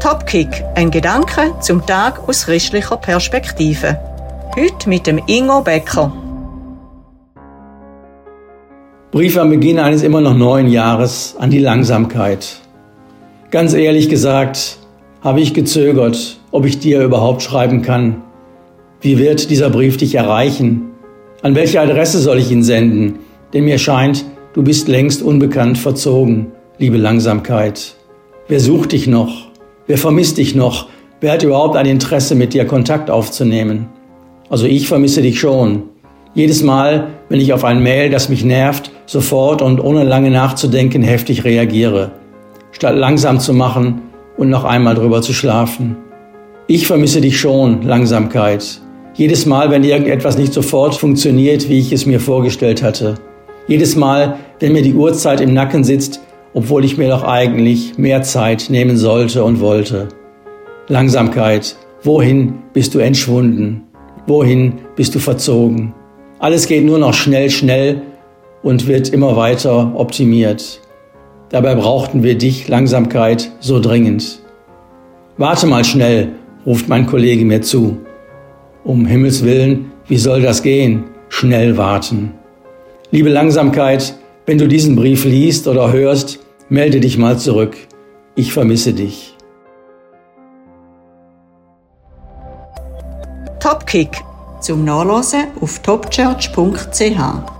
Topkick, ein Gedanke zum Tag aus christlicher Perspektive. Heute mit dem Ingo Becker. Brief am Beginn eines immer noch neuen Jahres an die Langsamkeit. Ganz ehrlich gesagt, habe ich gezögert, ob ich dir überhaupt schreiben kann. Wie wird dieser Brief dich erreichen? An welche Adresse soll ich ihn senden? Denn mir scheint, du bist längst unbekannt verzogen, liebe Langsamkeit. Wer sucht dich noch? Wer vermisst dich noch? Wer hat überhaupt ein Interesse, mit dir Kontakt aufzunehmen? Also ich vermisse dich schon. Jedes Mal, wenn ich auf ein Mail, das mich nervt, sofort und ohne lange nachzudenken heftig reagiere, statt langsam zu machen und noch einmal drüber zu schlafen. Ich vermisse dich schon, Langsamkeit. Jedes Mal, wenn irgendetwas nicht sofort funktioniert, wie ich es mir vorgestellt hatte. Jedes Mal, wenn mir die Uhrzeit im Nacken sitzt, obwohl ich mir doch eigentlich mehr Zeit nehmen sollte und wollte. Langsamkeit, wohin bist du entschwunden? Wohin bist du verzogen? Alles geht nur noch schnell und wird immer weiter optimiert. Dabei brauchten wir dich, Langsamkeit, so dringend. Warte mal schnell, ruft mein Kollege mir zu. Um Himmels Willen, wie soll das gehen? Schnell warten. Liebe Langsamkeit, wenn du diesen Brief liest oder hörst, melde dich mal zurück. Ich vermisse dich. Topkick zum Nachlesen auf topchurch.ch.